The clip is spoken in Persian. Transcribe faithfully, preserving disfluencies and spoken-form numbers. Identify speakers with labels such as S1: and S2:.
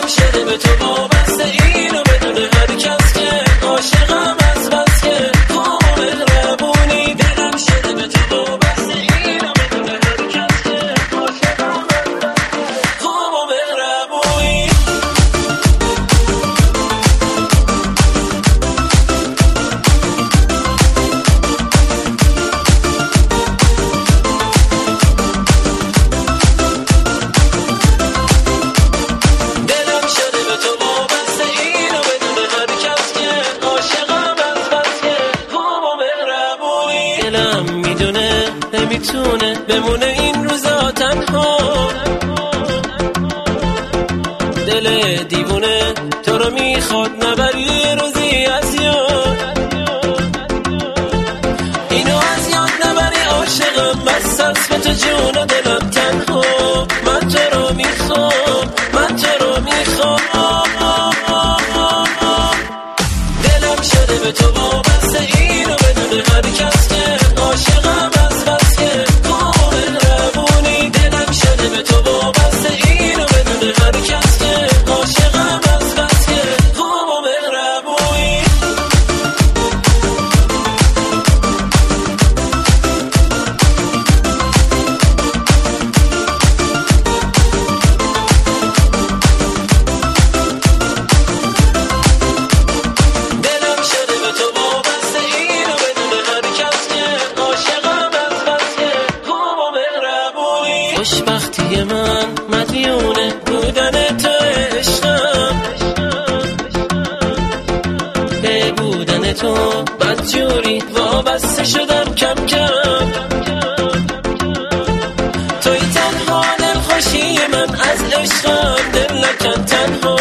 S1: دلم شده به تو وابسته، اینو بدون هر کس که عاشقم از بس که تو مهربونی. دلم شده به تو وابسته، اینو بدون هر کس که عاشقم از بس که تو مهربونی. نمیتونه بمونه این روزا تنها، دل دیوونه تو رو میخواد نبری روزی از یاد، اینو از یاد نبری عاشقم، بس از به تو جون و دلم تنها. من تو رو میخوام، من تو رو میخوام، دلم شده به تو وابسته، اینو بدون هر کس که عاشقم از بس که تو مهربونی. دلم شده به تو وابسته، اینو بدون هر کس که عاشقم از بس که تو مهربونی. دلم شده به تو وابسته، اینو بدون هر کس که عاشقم از بس که تو مهربونی. خوشبختی من مدیونه بودن تو عشقم، به بودن تو بدجوری وابسته شدم کم کم. توی تنها دلخوشی من از عشقم، دل نکن تنها